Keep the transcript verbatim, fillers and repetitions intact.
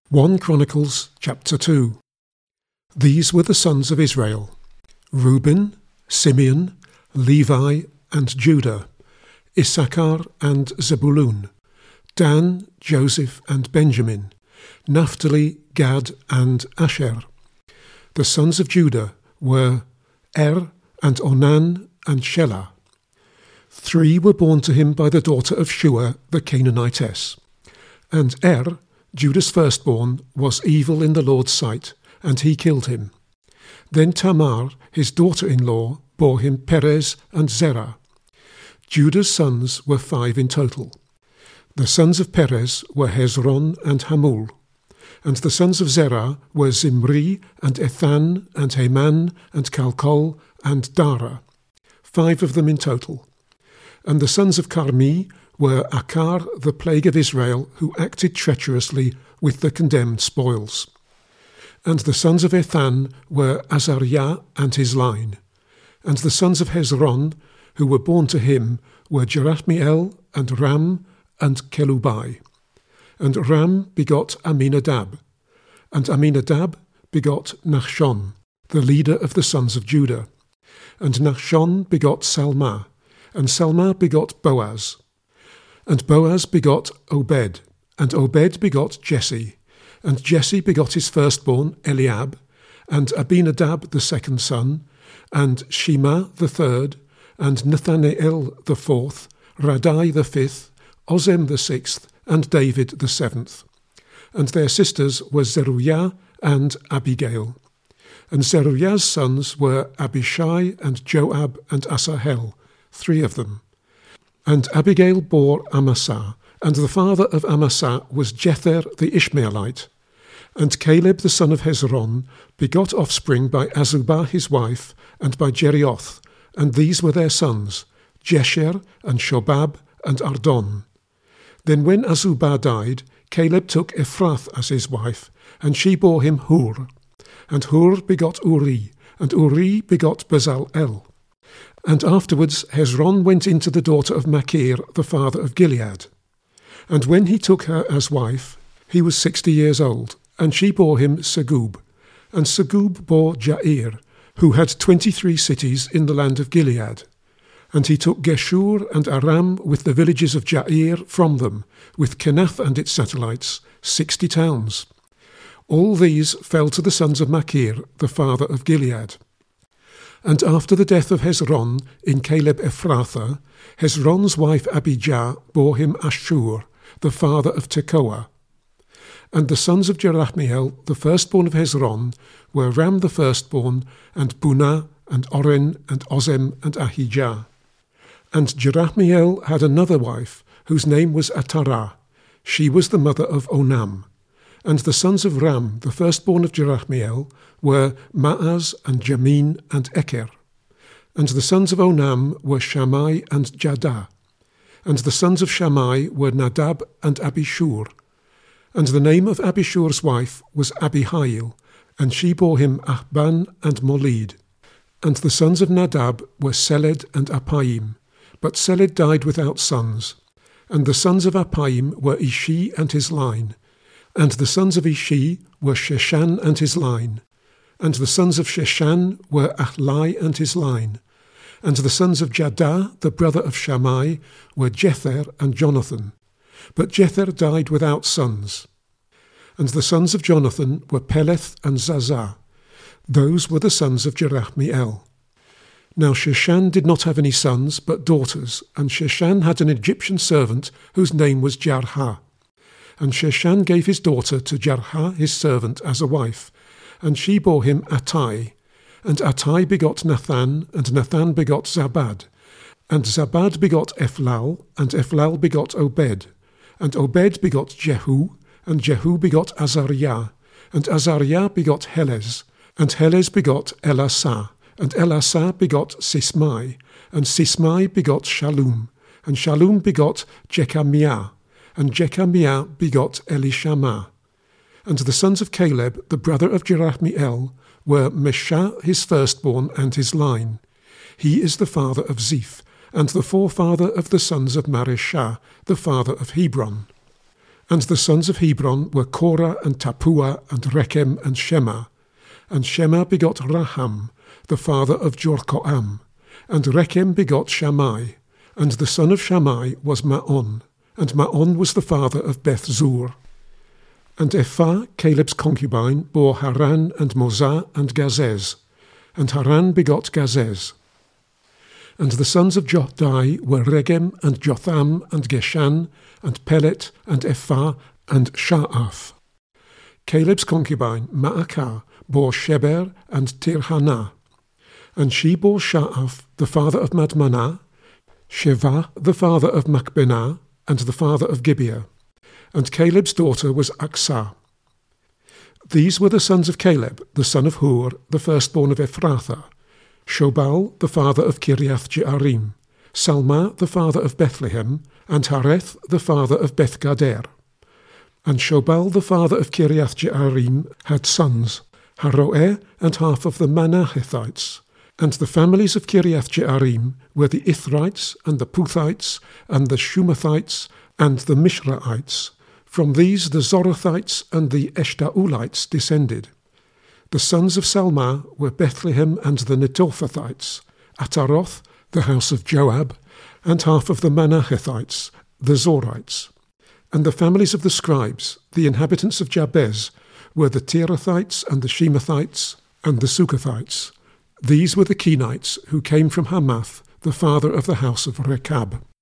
First Chronicles chapter two. These were the sons of Israel: Reuben, Simeon, Levi, and Judah, Issachar and Zebulun, Dan, Joseph, and Benjamin, Naphtali, Gad, and Asher. The sons of Judah were Er, and Onan, and Shelah. Three were born to him by the daughter of Shua the Canaanitess. And Er, Judah's firstborn, was evil in the Lord's sight, and he killed him. Then Tamar, his daughter-in-law, bore him Perez and Zerah. Judah's sons were five in total. The sons of Perez were Hezron and Hamul. And the sons of Zerah were Zimri, and Ethan, and Heman, and Calcol, and Dara, five of them in total. And the sons of Carmi were Achar, the plague of Israel, who acted treacherously with the condemned spoils. And the sons of Ethan were Azariah and his line. And the sons of Hezron, who were born to him, were Jerahmeel, and Ram, and Kelubai. And Ram begot Aminadab. And Aminadab begot Nachshon, the leader of the sons of Judah. And Nachshon begot Salma, and Salma begot Boaz. And Boaz begot Obed, and Obed begot Jesse, and Jesse begot his firstborn Eliab, and Abinadab the second son, and Shema the third, and Nathanael the fourth, Radai the fifth, Ozem the sixth, and David the seventh. And their sisters were Zeruiah and Abigail. And Zeruiah's sons were Abishai and Joab and Asahel, three of them. And Abigail bore Amasa, and the father of Amasa was Jether the Ishmaelite. And Caleb the son of Hezron begot offspring by Azubah his wife, and by Jerioth, and these were their sons, Jesher, and Shobab, and Ardon. Then when Azubah died, Caleb took Ephrath as his wife, and she bore him Hur. And Hur begot Uri, and Uri begot Bezalel. And afterwards Hezron went in to the daughter of Machir, the father of Gilead. And when he took her as wife, he was sixty years old, and she bore him Segub. And Segub bore Jair, who had twenty-three cities in the land of Gilead. And he took Geshur and Aram with the villages of Jair from them, with Kenath and its satellites, sixty towns. All these fell to the sons of Machir, the father of Gilead. And after the death of Hezron in Caleb Ephrathah, Hezron's wife Abijah bore him Ashur, the father of Tekoa. And the sons of Jerahmeel, the firstborn of Hezron, were Ram the firstborn, and Bunah, and Oren, and Ozem, and Ahijah. And Jerahmeel had another wife, whose name was Atarah. She was the mother of Onam. And the sons of Ram, the firstborn of Jerahmeel, were Maaz, and Jamin, and Eker. And the sons of Onam were Shammai and Jadah. And the sons of Shammai were Nadab and Abishur. And the name of Abishur's wife was Abihail, and she bore him Ahban and Molid. And the sons of Nadab were Seled and Appaim, but Seled died without sons. And the sons of Appaim were Ishi and his line. And the sons of Ishi were Sheshan and his line. And the sons of Sheshan were Ahlai and his line. And the sons of Jadah, the brother of Shammai, were Jether and Jonathan. But Jether died without sons. And the sons of Jonathan were Peleth and Zazah. Those were the sons of Jerahmeel. Now Sheshan did not have any sons, but daughters, and Sheshan had an Egyptian servant whose name was Jarha. And Sheshan gave his daughter to Jarha his servant as a wife, and she bore him Attai. And Attai begot Nathan, and Nathan begot Zabad. And Zabad begot Ephlal, and Ephlal begot Obed. And Obed begot Jehu, and Jehu begot Azariah. And Azariah begot Helez, and Helez begot Elasah. And Elasah begot Sismai, and Sismai begot Shallum, and Shallum begot Jekamiah, and Jekamiah begot Elishama. And the sons of Caleb, the brother of Jerahmeel, were Meshah his firstborn and his line. He is the father of Ziph, and the forefather of the sons of Mareshah, the father of Hebron. And the sons of Hebron were Korah and Tappuah and Rechem and Shema. And Shema begot Raham, the father of Jorkoam. And Rechem begot Shammai. And the son of Shammai was Maon. And Maon was the father of Beth-zur. And Ephah, Caleb's concubine, bore Haran and Mozah and Gazez. And Haran begot Gazez. And the sons of Jodai were Regem and Jotham and Geshan and Pelet and Ephah and Sha'af. Caleb's concubine, Ma'akah, bore Sheber and Tirhanah. And she bore Sha'af, the father of Madmanah, Sheva, the father of Machbenah, and the father of Gibeah. And Caleb's daughter was Aksah. These were the sons of Caleb, the son of Hur, the firstborn of Ephrathah, Shobal, the father of Kiriath Jearim, Salma, the father of Bethlehem, and Hareth, the father of Beth-gader. And Shobal, the father of Kiriath Jearim, had sons, Haroeh and half of the Manahithites. And the families of Kiriath Jearim were the Ithrites, and the Puthites, and the Shumathites, and the Mishraites. From these the Zorathites and the Eshtaulites descended. The sons of Salma were Bethlehem and the Netophathites, Ataroth, the house of Joab, and half of the Manahithites, the Zorites. And the families of the scribes, the inhabitants of Jabez, were the Tirathites and the Shemathites and the Sukathites. These were the Kenites who came from Hamath, the father of the house of Rechab.